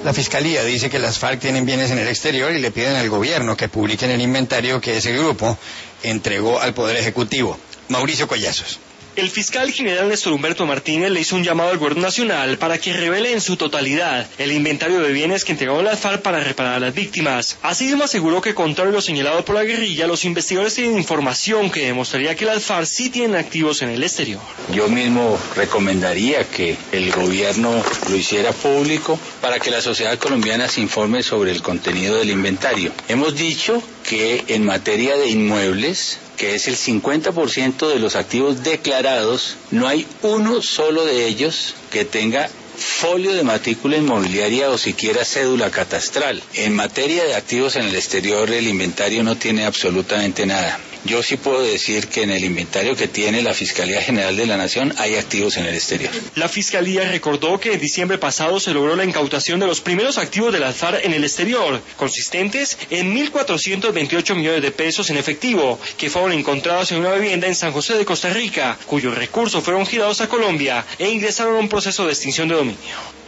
La Fiscalía dice que las FARC tienen bienes en el exterior y le piden al gobierno que publiquen el inventario que ese grupo entregó al Poder Ejecutivo. Mauricio Collazos. El fiscal general Néstor Humberto Martínez le hizo un llamado al gobierno nacional para que revele en su totalidad el inventario de bienes que entregó las FARC para reparar a las víctimas. Asimismo aseguró que, contrario a lo señalado por la guerrilla, los investigadores tienen información que demostraría que las FARC sí tienen activos en el exterior. Yo mismo recomendaría que el gobierno lo hiciera público para que la sociedad colombiana se informe sobre el contenido del inventario. Hemos dicho que en materia de inmuebles, que es el 50% de los activos declarados, no hay uno solo de ellos que tenga folio de matrícula inmobiliaria o siquiera cédula catastral. En materia de activos en el exterior, el inventario no tiene absolutamente nada. Yo sí puedo decir que en el inventario que tiene la Fiscalía General de la Nación hay activos en el exterior. La Fiscalía recordó que en diciembre pasado se logró la incautación de los primeros activos de las FARC en el exterior, consistentes en 1.428 millones de pesos en efectivo, que fueron encontrados en una vivienda en San José de Costa Rica, cuyos recursos fueron girados a Colombia e ingresaron a un proceso de extinción de dominio.